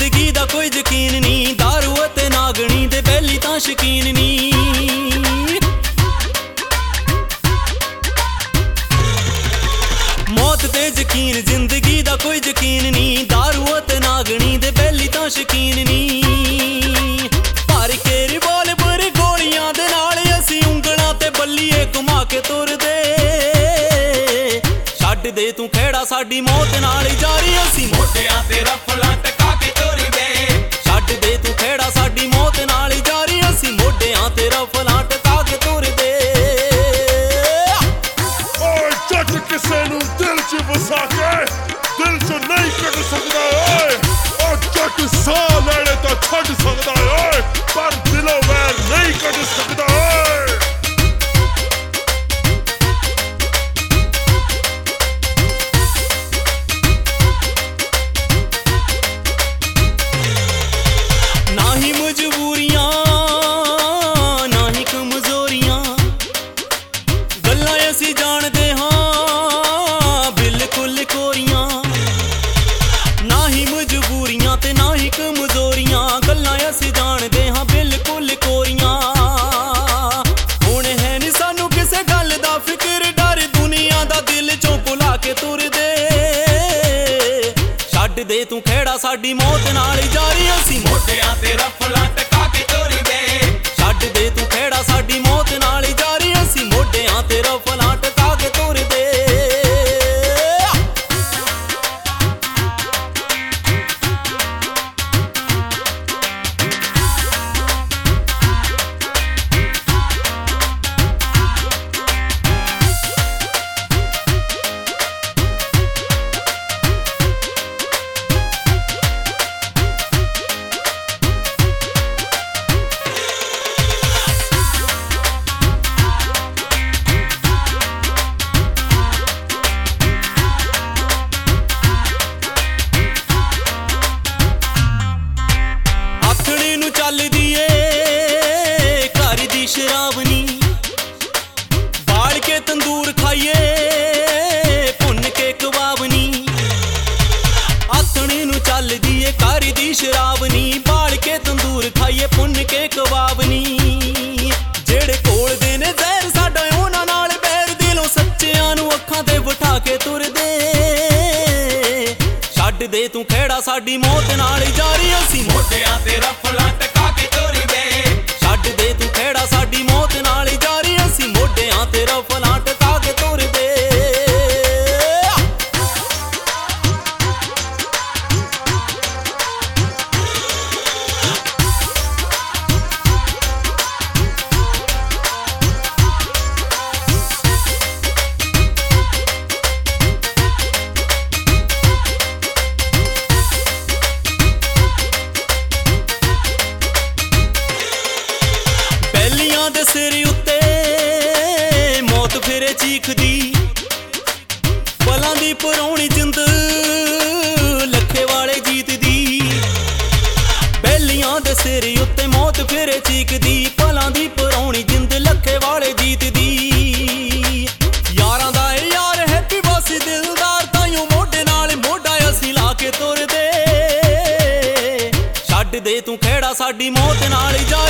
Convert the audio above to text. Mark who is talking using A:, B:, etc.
A: जिंदगी दा कोई यकीन नी, दारू ते नागनी दे पहली तां शकीन नी। मौत ते यकीन जिंदगी दा कोई यकीन नी, दारू ते नागनी दे पहली तां शकीन नी। भर के रिवॉल्वर गोलियां दे नाल असीं उंगलां ते बल्लीए घुमा के तुरदे। छड्ड दे तू खेड़ा साडी मौत नाल जारी, असीं मोढियां ते रफलां टका के तुरदे। छड्ड दे तू खेड़ा साडी मौत नाल जारी, असीं मोढियां ते रफलां टका के तुरदे।
B: ओए जट किसे नूं दिल च वसा के दिल च नहीं कट सकदा। ओए ओ जट साह लैणे तां छड्ड सकदा ओए, पर दिलों वैर नहीं कट सकदा।
A: दे तू खेड़ा साडी मौत नाल जारी, असीं मोढियां ते रफलां टका के तुरदे। छड्ड दे तू खेड़ा साडी मौत नाल जारी, असीं मोढियां ते रफलां टका के तुरदे। चलदी ए घर दी शराबनी, बाल के तंदूर खाइए भुन के कबाबनी। आथणी नूं चलदी ए घर दी शराबनी, बाल के तंदूर खाइए भुन के कबाबनी। जेड़े कोलदे ने जहर साडा उहनां नाल बैर, दिलों सच्चिआं नूं अखां ते बिठा के तुरदे। छड्ड दे तू खेड़ा साडी मौत नाल जारी, असीं मोढियां ते रफलां टका के तुरदे। छड्ड दे तू खेड़ा साडी मौत नाल जारी, असीं मोढियां ते रफलां टका के तुरदे। दे सिर उत्ते मौत फिरे चीखदी, पलां दी परौणी जिंद लखे वाले जीत दी। बैलियां दे सिर उत्ते मौत फिरे चीखदी, पलां दी परौणी जिंद लखे वाले जीत दी। यारां दा ए यार हैप्पी बस दिलदार, ताइयों मोढे नाल मोढा असीं ला के तुरदे। छड्ड दे तू खेड़ा साडी मौत नाल जा